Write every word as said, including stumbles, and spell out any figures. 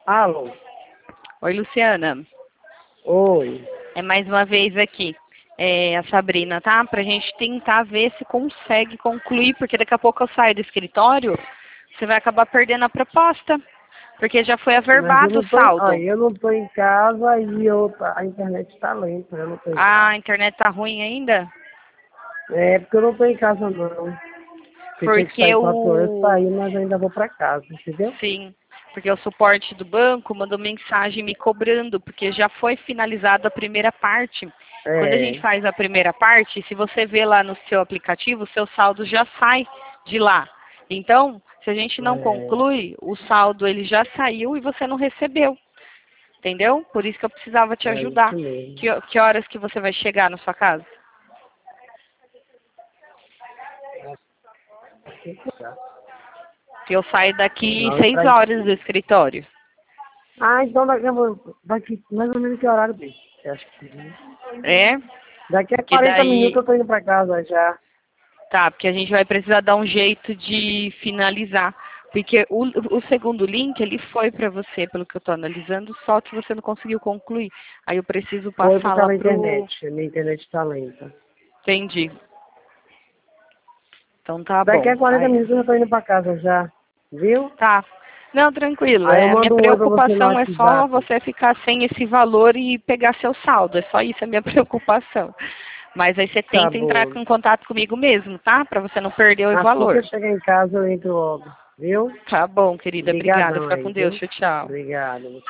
Alô? Oi, Luciana. Oi. É mais uma vez aqui. É a Sabrina, tá? Pra gente tentar ver se consegue concluir, porque daqui a pouco eu saio do escritório, você vai acabar perdendo a proposta, porque já foi Mas eu averbado não o tô em, ó, saldo. eu não tô em casa e eu, a internet tá lenta, eu não tô em Ah, casa. a internet tá ruim ainda? É porque eu não tô em casa não. Você tinha que Porque sair quatro horas, o... sair, mas ainda vou pra casa, entendeu? Sim, porque o suporte do banco mandou mensagem me cobrando, porque já foi finalizada a primeira parte. Quando a gente É, faz a primeira parte, se você vê lá no seu aplicativo, o seu saldo já sai de lá. Então, se a gente não é, conclui, o saldo ele já saiu e você não recebeu. Entendeu? Por isso que eu precisava te é isso ajudar. mesmo. Que, que horas que você vai chegar na sua casa? Que eu saio daqui Não, seis pra... horas do escritório. Ah, então daqui a pouco, daqui mais ou menos que horário bem? Eu acho que É? daqui a Que quarenta minutos daí eu tô indo pra casa já. Tá, porque a gente vai precisar dar um jeito de finalizar. Porque o, o segundo link, ele foi para você, pelo que eu estou analisando, só que você não conseguiu concluir. Aí eu preciso Foi por passar lá causa da pro... internet, a minha internet tá lenta. Entendi. Então tá Daqui bom. a quarenta Aí, minutos eu já tô indo pra casa já, viu? tá. Não, tranquilo. Aí eu É, a minha mando um oi pra você no preocupação é só WhatsApp. você ficar sem esse valor e pegar seu saldo. É só isso a minha preocupação. Mas aí você Tá tenta entrar bom. em contato comigo mesmo, tá? Para você não perder o Assim que eu valor. chegar em casa eu entro logo, viu? Tá bom, querida. Obrigada. Obrigadão Fica aí, com Deus. viu? Tchau, tchau. Obrigado.